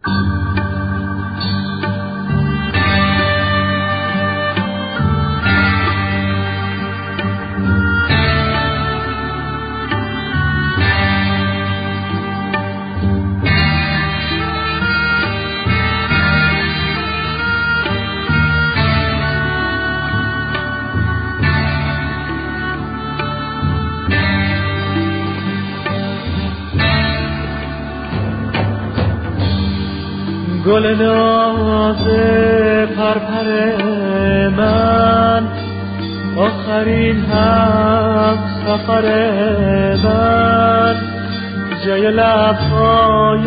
گل ناز پرپر من، آخرین هم سفر من، جای لبهای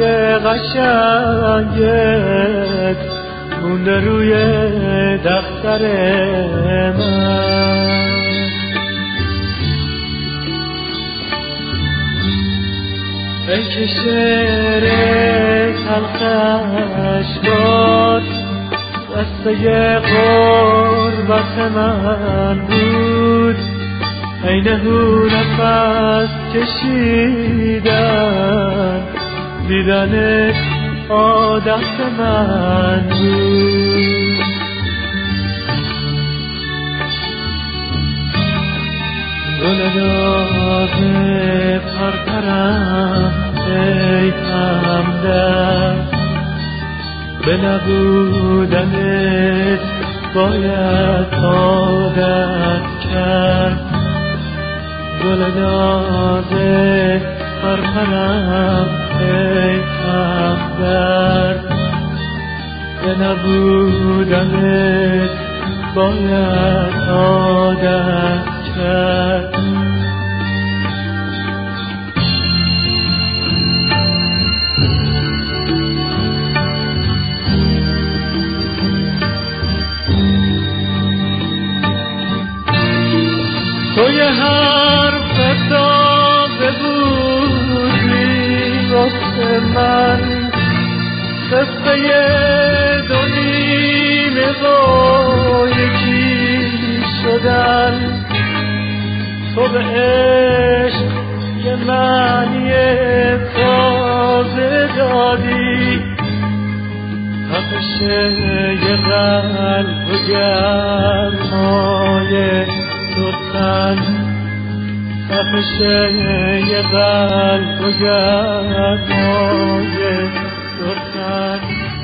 قشنگت مونده روی دفتر من. ای که شعر تلخش باد دسته غربت من بود، عین هو نفس کشیدن دیدنت عادت من بود. گل ناز پرپرم ای همدم، به نبودنت باید عادت کرد. گل ناز پرپرم ای همدم، به نبودنت باید عادت کرد. توی حرف تازه بودی واسه من، قصه دو نیمه با یکی شدن. تو به عشق یه معنی تازه دادی، تپش یه قلب و گرمای دو تن، تپش یه قلب و گرمای دو تن.